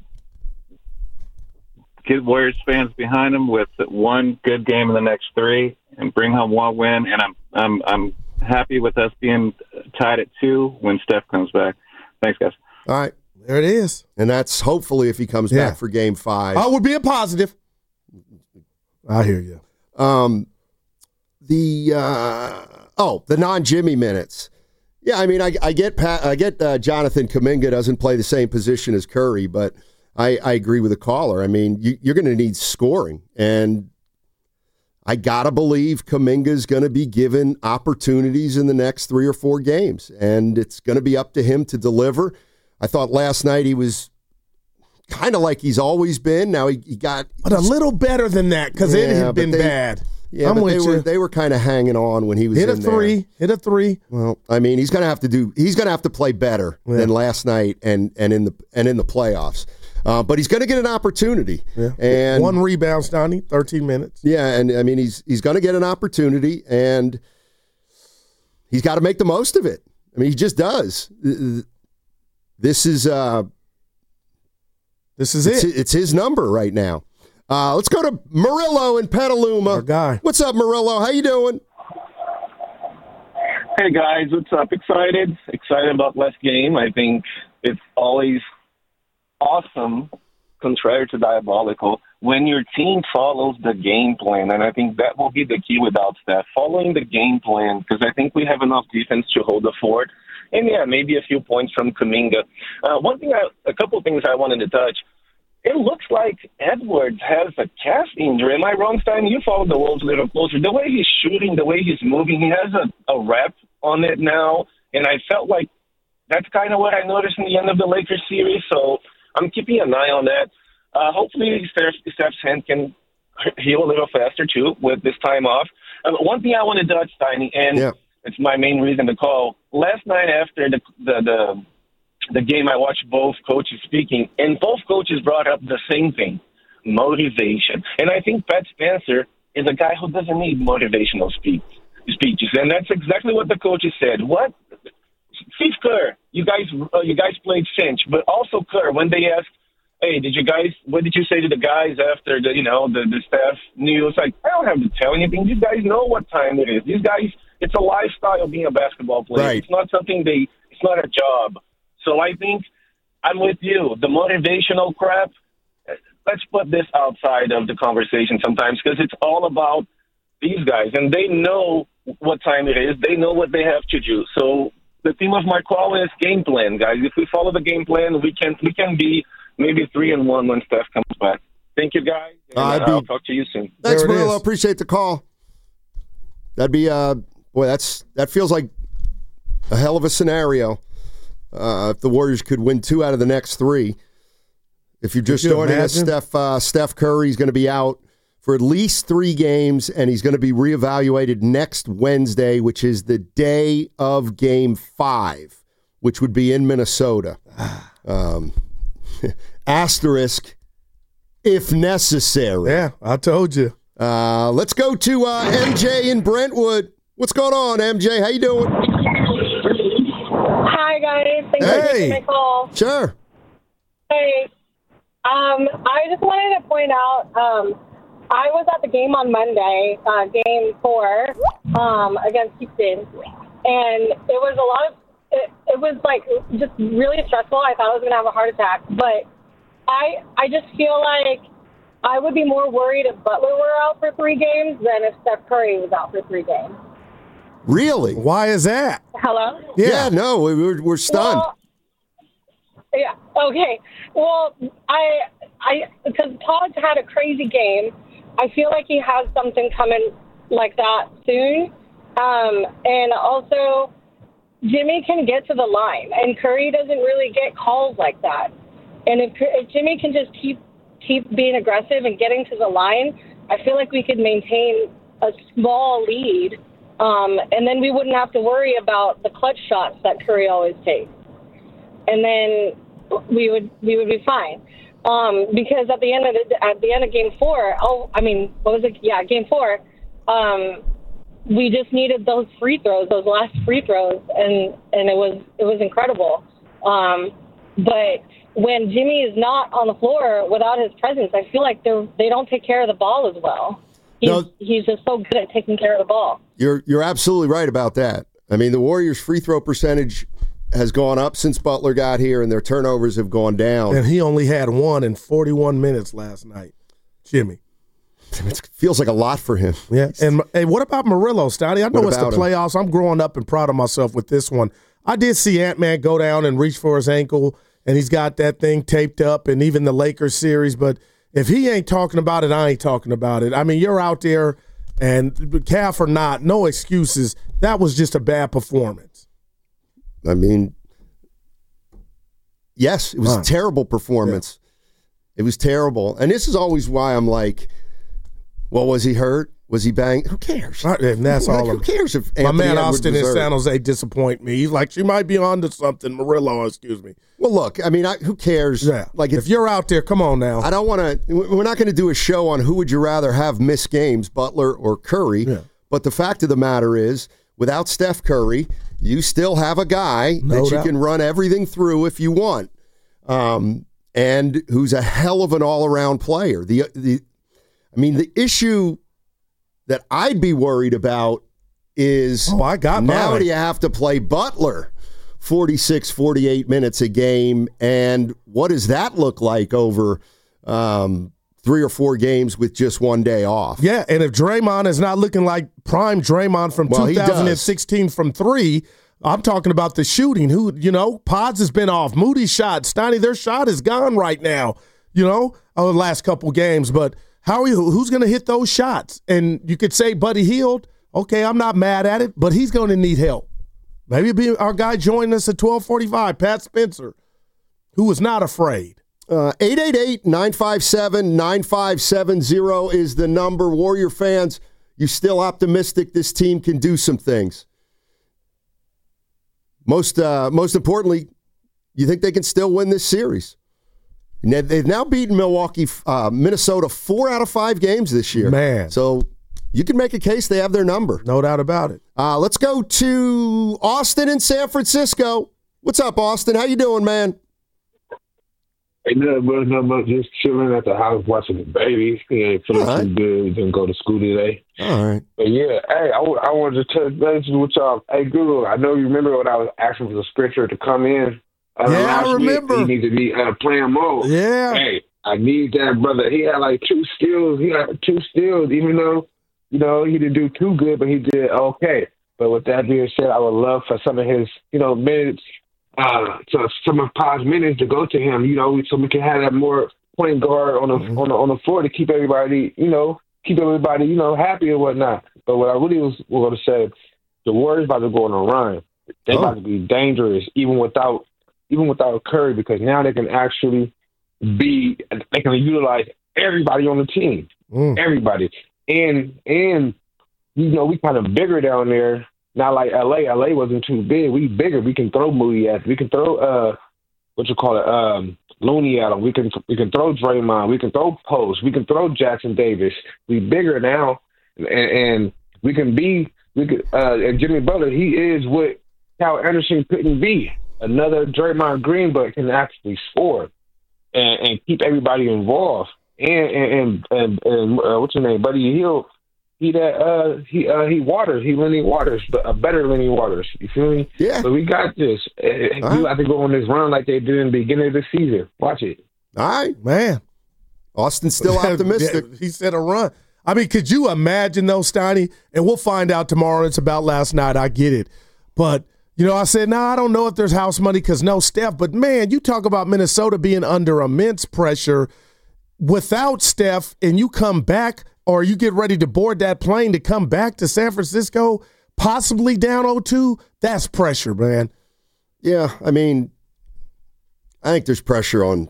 get Warriors fans behind him with one good game in the next three and bring home one win. And I'm I'm I'm happy with us being tied at two when Steph comes back. Thanks, guys. All right. There it is. And that's hopefully if he comes yeah. back for game five. I would be a positive. I hear you. Um, the, uh, oh, the non-Jimmy minutes. Yeah, I mean, I, I get Pat, I get uh, Jonathan Kuminga doesn't play the same position as Curry, but I, I agree with the caller. I mean, you, you're going to need scoring. And I got to believe Kuminga's going to be given opportunities in the next three or four games. And it's going to be up to him to deliver. I thought last night he was kind of like he's always been. Now he, he got... But a little better than that because yeah, it had been they, bad. Yeah, I'm but with they you. were they were kind of hanging on when he was hit in a three, there. hit a three. Well, I mean, he's going to have to do. He's going to have to play better yeah. than last night and and in the and in the playoffs. Uh, but he's going to get an opportunity. Yeah. And one rebound, Stoney, thirteen minutes. Yeah, and I mean he's he's going to get an opportunity, and he's got to make the most of it. I mean, he just does. This is uh, this is it's, it. It's his number right now. Uh, let's go to Murillo in Petaluma. Our guy. What's up, Murillo? How you doing? Hey, guys. What's up? Excited. Excited about last game. I think it's always awesome, contrary to diabolical, when your team follows the game plan. And I think that will be the key without Steph. Following the game plan, because I think we have enough defense to hold the fort. And, yeah, maybe a few points from Kuminga. Uh, one thing, I, a couple of things I wanted to touch. It looks like Edwards has a calf injury. Am I wrong, Stein? You follow the Wolves a little closer. The way he's shooting, the way he's moving, he has a, a rep on it now. And I felt like that's kind of what I noticed in the end of the Lakers series. So I'm keeping an eye on that. Uh, hopefully Steph's hand can heal a little faster, too, with this time off. Uh, one thing I want to touch, Steiny, and yeah. it's my main reason to call. Last night after the the, the the game, I watched both coaches speaking, and both coaches brought up the same thing, motivation. And I think Pat Spencer is a guy who doesn't need motivational speech, speeches, and that's exactly what the coaches said. What Steve Kerr, you guys, uh, you guys played Finch, but also Kerr. When they asked, "Hey, did you guys? What did you say to the guys after the, you know, the, the staff knew?" It's like, I don't have to tell anything. These guys know what time it is. These guys, it's a lifestyle being a basketball player. Right. It's not something they. It's not a job. So I think I'm with you. The motivational crap. Let's put this outside of the conversation sometimes because it's all about these guys, and they know what time it is. They know what they have to do. So the team of Mark Wallace game plan, guys. If we follow the game plan, we can we can be maybe three and one when Steph comes back. Thank you, guys. And, uh, I'll talk to you soon. Thanks, Murillo. Appreciate the call. That'd be uh, boy. That's that feels like a hell of a scenario. Uh, if the Warriors could win two out of the next three. If you're just Could you joining us, imagine? Steph, uh, Steph Curry is going to be out for at least three games, and he's going to be reevaluated next Wednesday, which is the day of Game Five, which would be in Minnesota. Um, asterisk, if necessary. Yeah, I told you. Uh, let's go to uh, M J in Brentwood. What's going on, M J? How you doing? Hi, guys. Thanks for taking my call. Sure. Hey, um, I just wanted to point out, um, I was at the game on Monday, uh, game four, um, against Houston, and it was a lot of, it, it was like just really stressful. I thought I was going to have a heart attack, but I, I just feel like I would be more worried if Butler were out for three games than if Steph Curry was out for three games. Really? Why is that? Hello? Yeah, no, we- we're, we're stunned. Well, yeah. Okay. Well, I, I, because Todd's had a crazy game. I feel like he has something coming like that soon. Um, and also, Jimmy can get to the line, and Curry doesn't really get calls like that. And if, if Jimmy can just keep keep being aggressive and getting to the line, I feel like we could maintain a small lead, um, and then we wouldn't have to worry about the clutch shots that Curry always takes. And then we would we would be fine. Um, because at the end of the, at the end of game four, oh, I mean, what was it? Yeah, game four. Um, we just needed those free throws, those last free throws, and, and it was it was incredible. Um, but when Jimmy is not on the floor without his presence, I feel like they they don't take care of the ball as well. He's, No. he's just so good at taking care of the ball. You're you're absolutely right about that. I mean, the Warriors' free throw percentage has gone up since Butler got here, and their turnovers have gone down. And he only had one in forty-one minutes last night. Jimmy. It feels like a lot for him. Yeah. And hey, what about Murillo, Stouty? I know What it's the about him? playoffs. I'm growing up and proud of myself with this one. I did see Ant-Man go down and reach for his ankle, and he's got that thing taped up, and even the Lakers series. But if he ain't talking about it, I ain't talking about it. I mean, you're out there, and calf or not, no excuses. That was just a bad performance. I mean, yes, it was Huh. a terrible performance. It was terrible. And this is always why I'm like, well, was he hurt? Was he banged? Who cares? Right, and that's Like, all. who of- cares if my Anthony man Edwards Austin was in hurt? San Jose disappoint me. He's like, she might be on to something. Murillo, excuse me. Well, look, I mean, I, who cares? Yeah. Like if you're out there, come on now. I don't want to. We're not going to do a show on who would you rather have miss games, Butler or Curry. Yeah. But the fact of the matter is, without Steph Curry, you still have a guy No that you doubt. can run everything through if you want, um, and who's a hell of an all-around player. The the, I mean, the issue that I'd be worried about is Oh, I got now mine. do you have to play Butler forty-six, forty-eight minutes a game, and what does that look like over um, three or four games with just one day off? Yeah, and if Draymond is not looking like prime Draymond from Well, he does. two thousand sixteen from three, I'm talking about the shooting. Who, you know, Pods has been off. Moody's shot, Steiny, their shot is gone right now, you know, over the last couple games. But how are you, who's going to hit those shots? And you could say Buddy Hield. Okay, I'm not mad at it, but he's going to need help. Maybe it'll be our guy joining us at twelve forty-five, Pat Spencer, who was not afraid. Uh, eight eight eight, nine five seven, nine five seven zero is the number. Warrior fans, you still optimistic this team can do some things? Most uh, most importantly, you think they can still win this series? Now, they've now beaten Milwaukee, uh, Minnesota four out of five games this year. Man. So you can make a case they have their number. No doubt about it. Uh, let's go to Austin in San Francisco. What's up, Austin? How you doing, man? Hey, nothing much, nothing much. Just chilling at the house watching the baby. Yeah, feeling right. too good. Didn't go to school today. All right. But yeah, hey, I, w- I wanted to touch base with y'all. Hey, Google, I know you remember when I was asking for the scripture to come in. Uh, Yeah, last I remember. Week, he needed to be uh, playing mode. Yeah. Hey, I need that, brother. He had like two steals. He had two steals, even though, you know, he didn't do too good, but he did okay. But with that being said, I would love for some of his, you know, minutes, uh, to some of Pod's minutes to go to him, you know, so we can have that more point guard on the mm-hmm. on the on the floor to keep everybody, you know, keep everybody, you know, happy and whatnot. But what I really was, was going to say, the Warriors about to go on a run. They're oh. about to be dangerous, even without even without Curry, because now they can actually be, they can utilize everybody on the team, mm. everybody, and and you know we kind of bigger down there. Not like L A. L A wasn't too big. We bigger. We can throw Moody at. We can throw uh, what you call it, um, Looney at him. We can we can throw Draymond. We can throw Post. We can throw Jackson Davis. We bigger now, and, and we can be. We could. Uh, and Jimmy Butler, he is what Kyle Anderson couldn't be. Another Draymond Green, but can actually score and, and keep everybody involved. And and and, and, and uh, what's his name, Buddy Hield. He that uh he uh he Waters he Lenny Waters but a better Lenny Waters, you feel me? Yeah. But we got this. Uh, we right. have to go on this run like they did in the beginning of the season. Watch it. All right, man. Austin's still optimistic. He said a run. I mean, could you imagine though, Steiny? And we'll find out tomorrow. It's about last night. I get it, but you know, I said, no, nah, I don't know if there's house money because no Steph. But man, you talk about Minnesota being under immense pressure without Steph, and you come back. Or you get ready to board that plane to come back to San Francisco, possibly down oh two, that's pressure, man. Yeah, I mean, I think there's pressure on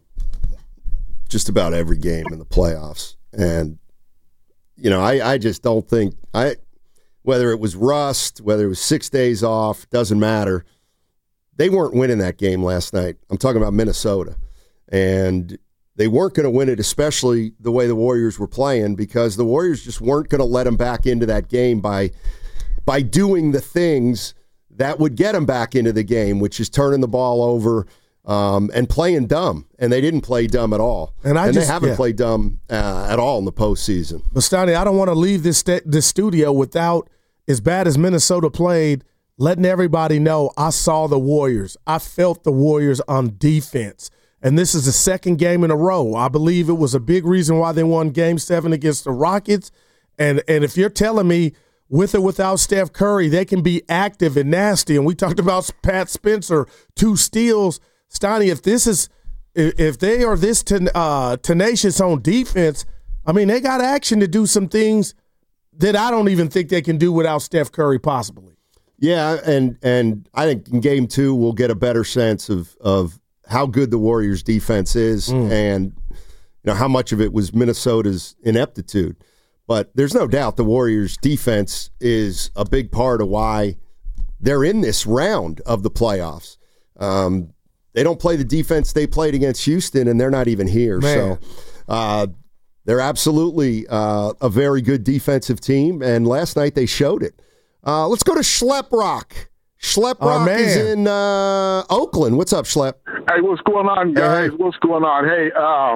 just about every game in the playoffs. And, you know, I, I just don't think, I whether it was rust, whether it was six days off, doesn't matter. They weren't winning that game last night. I'm talking about Minnesota. And they weren't going to win it, especially the way the Warriors were playing, because the Warriors just weren't going to let them back into that game by by doing the things that would get them back into the game, which is turning the ball over um, and playing dumb. And they didn't play dumb at all. And, I and just, they haven't yeah. played dumb uh, at all in the postseason. But, Stoney, I don't want to leave this, st- this studio without, as bad as Minnesota played, letting everybody know I saw the Warriors. I felt the Warriors on defense. And this is the second game in a row. I believe it was a big reason why they won Game seven against the Rockets. And and if you're telling me with or without Steph Curry, they can be active and nasty. And we talked about Pat Spencer, two steals. Stoney, if this is if they are this ten, uh, tenacious on defense, I mean, they got action to do some things that I don't even think they can do without Steph Curry possibly. Yeah, and and I think in game two we'll get a better sense of of how good the Warriors defense is mm. and you know how much of it was Minnesota's ineptitude. But there's no doubt the Warriors defense is a big part of why they're in this round of the playoffs. Um, they don't play the defense they played against Houston, and they're not even here. Man. So uh, they're absolutely uh, a very good defensive team, and last night they showed it. Uh, let's go to Schlep Rock. Schlep Rock oh, is in uh, Oakland. What's up, Schlep? Hey, what's going on, guys? Hey. What's going on? Hey, uh,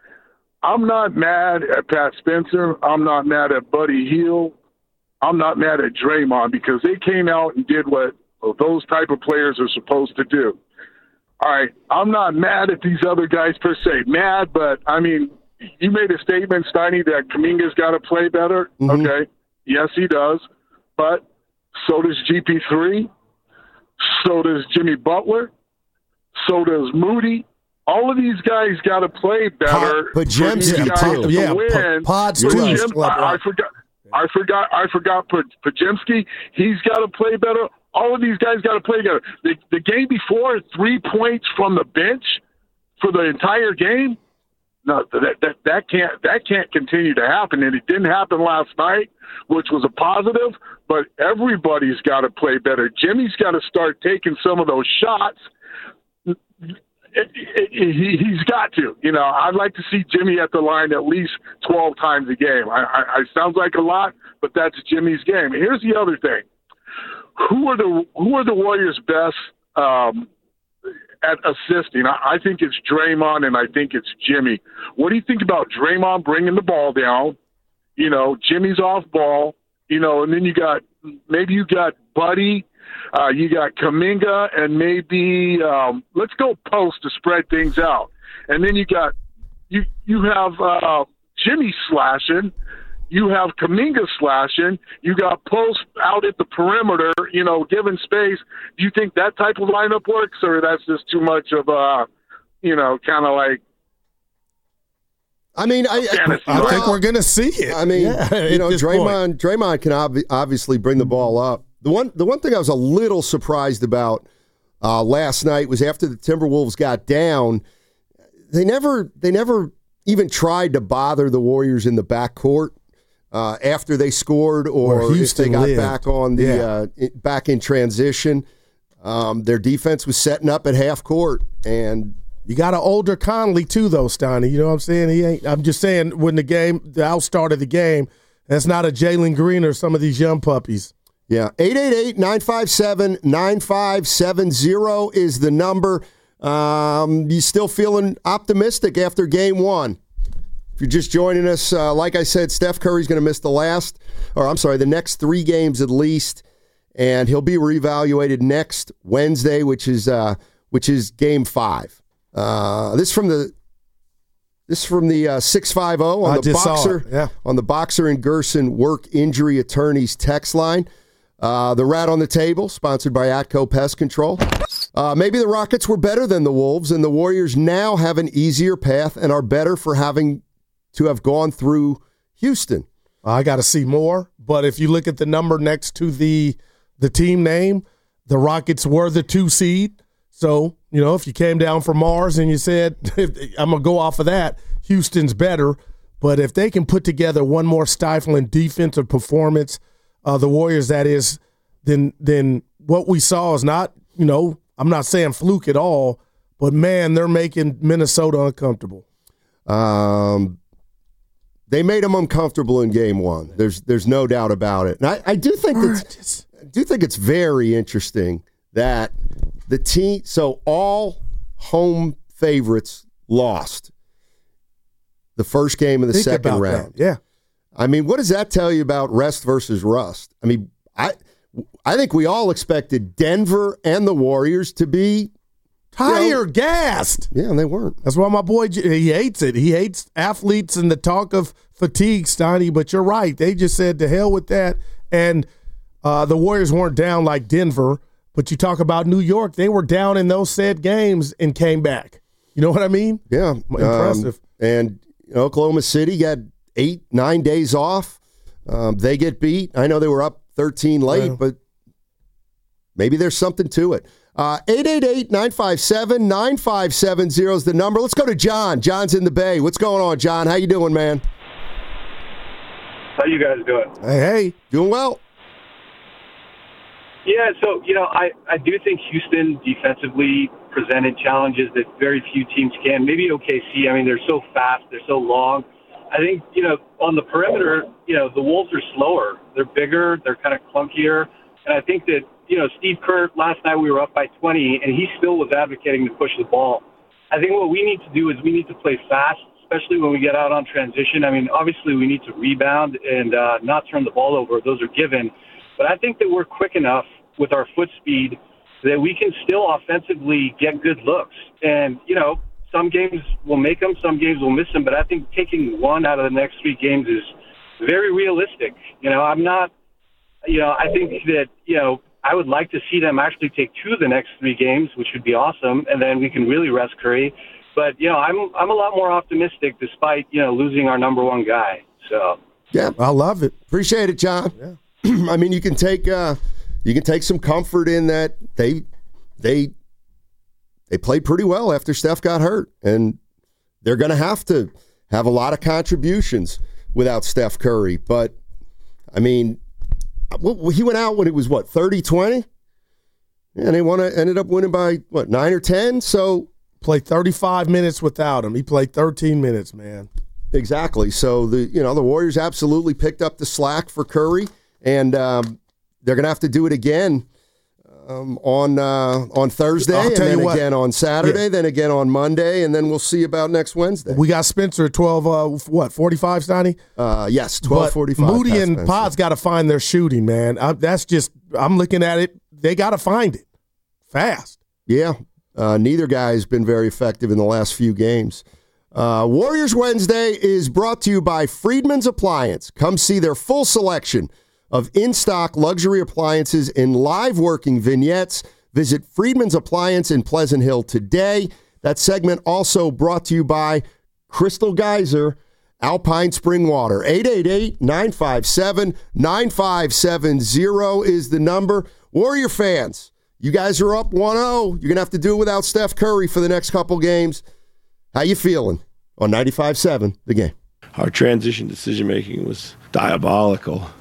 I'm not mad at Pat Spencer. I'm not mad at Buddy Hield. I'm not mad at Draymond because they came out and did what those type of players are supposed to do. All right, I'm not mad at these other guys per se. Mad, but, I mean, you made a statement, Steiny, that Kuminga's got to play better. Mm-hmm. Okay, yes, he does. But so does G P three. So does Jimmy Butler. So does Moody. All of these guys got to play better. But Podziemski too. Yeah, win. Pods too. Podziem- I, I forgot. I forgot. I forgot. Podziemski. He's got to play better. All of these guys got to play better. The, the game before, three points from the bench for the entire game. No, that, that that can't that can't continue to happen, and it didn't happen last night, which was a positive. But everybody's got to play better. Jimmy's got to start taking some of those shots. it, it, he, he's got to. You know, I'd like to see Jimmy at the line at least twelve times a game. I, I, I sounds like a lot, but that's Jimmy's game. Here's the other thing: who are the who are the Warriors' best um, at assisting? I, I think it's Draymond, and I think it's Jimmy. What do you think about Draymond bringing the ball down? You know, Jimmy's off ball. You know, and then you got maybe you got Buddy. Uh, you got Kuminga and maybe um, let's go post to spread things out, and then you got you you have uh, Jimmy slashing, you have Kuminga slashing, you got post out at the perimeter, you know, giving space. Do you think that type of lineup works, or that's just too much of a, you know, kind of like? I mean, I, I, I think we're going to see it. I mean, yeah, you know, Draymond, Draymond can ob- obviously bring the ball up. The one, the one thing I was a little surprised about uh, last night was after the Timberwolves got down, they never, they never even tried to bother the Warriors in the backcourt uh, after they scored, or if they got lived. back on the yeah. uh, back in transition. Um, their defense was setting up at half court, and. You got an older Conley too, though, Steiny. You know what I'm saying? He ain't. I'm just saying when the game, the outstart of the game, that's not a Jalen Green or some of these young puppies. Yeah, eight eight eight, nine five seven, nine five seven zero is the number. Um, you still feeling optimistic after game one? If you're just joining us, uh, like I said, Steph Curry's going to miss the last, or I'm sorry, the next three games at least, and he'll be reevaluated next Wednesday, which is uh, which is game five. Uh, this from the this from the uh, six five zero on I the boxer yeah. on the Boxer and Gerson Work Injury Attorneys text line. Uh, the Rat on the Table, sponsored by Atco Pest Control. Uh, maybe the Rockets were better than the Wolves, and the Warriors now have an easier path and are better for having to have gone through Houston. I got to see more, but if you look at the number next to the the team name, the Rockets were the two seed. So, you know, if you came down from Mars and you said, I'm going to go off of that, Houston's better. But if they can put together one more stifling defensive performance, uh, the Warriors, that is, then then what we saw is not, you know, I'm not saying fluke at all, but, man, they're making Minnesota uncomfortable. Um, they made them uncomfortable in game one. There's there's no doubt about it. And I, I do think it's, I do think it's very interesting that – the team, so all home favorites lost the first game of the Think second about round. That. Yeah. I mean, what does that tell you about rest versus rust? I mean, I I think we all expected Denver and the Warriors to be tire gassed. Yeah, and they weren't. That's why my boy, he hates it. He hates athletes and the talk of fatigue, Steiny, but you're right. They just said to hell with that. And uh, the Warriors weren't down like Denver. But you talk about New York, they were down in those said games and came back. You know what I mean? Yeah. Impressive. Um, and you know, Oklahoma City got eight, nine days off. Um, they get beat. I know they were up thirteen late, yeah. but maybe there's something to it. Uh, eight eight eight, nine five seven, nine five seven zero is the number. Let's go to John. John's in the Bay. What's going on, John? How you doing, man? How you guys doing? Hey, hey. Doing well. Yeah, so, you know, I, I do think Houston defensively presented challenges that very few teams can. Maybe O K C, I mean, they're so fast, they're so long. I think, you know, on the perimeter, you know, the Wolves are slower. They're bigger, they're kind of clunkier. And I think that, you know, Steve Kerr, last night we were up by twenty, and he still was advocating to push the ball. I think what we need to do is we need to play fast, especially when we get out on transition. I mean, obviously we need to rebound and uh, not turn the ball over. Those are given. But I think that we're quick enough with our foot speed that we can still offensively get good looks. And, you know, some games will make them, some games will miss them, but I think taking one out of the next three games is very realistic. You know, I'm not, you know, I think that, you know, I would like to see them actually take two of the next three games, which would be awesome, and then we can really rest Curry. But, you know, I'm I'm a lot more optimistic despite, you know, losing our number one guy. So yeah, I love it. Appreciate it, John. Yeah. I mean, you can take uh, you can take some comfort in that they they they played pretty well after Steph got hurt, and they're going to have to have a lot of contributions without Steph Curry. But I mean, he went out when it was what, thirty twenty, and they won. Ended up winning by what, nine or ten. So Play thirty-five minutes without him. He played thirteen minutes, man. Exactly. So the you know the Warriors absolutely picked up the slack for Curry, and um, they're going to have to do it again um, on uh, on Thursday, I'll and tell then you what. again on Saturday, Yeah. then again on Monday, and then we'll see about next Wednesday. We got Spencer at twelve. Uh, what forty-five, Stoney? Uh, yes, twelve forty-five. Moody past and Spencer. Pod's got to find their shooting, man. I, that's just I'm looking at it. They got to find it fast. Yeah, uh, neither guy has been very effective in the last few games. Uh, Warriors Wednesday is brought to you by Friedman's Appliance. Come see their full selection of in-stock luxury appliances in live working vignettes. Visit Friedman's Appliance in Pleasant Hill today. That segment also brought to you by Crystal Geyser, Alpine Spring Water. eight eight eight, nine five seven, nine five seven zero is the number. Warrior fans, you guys are up one oh. You're going to have to do it without Steph Curry for the next couple games. How you feeling on ninety-five seven, The Game? Our transition decision-making was diabolical.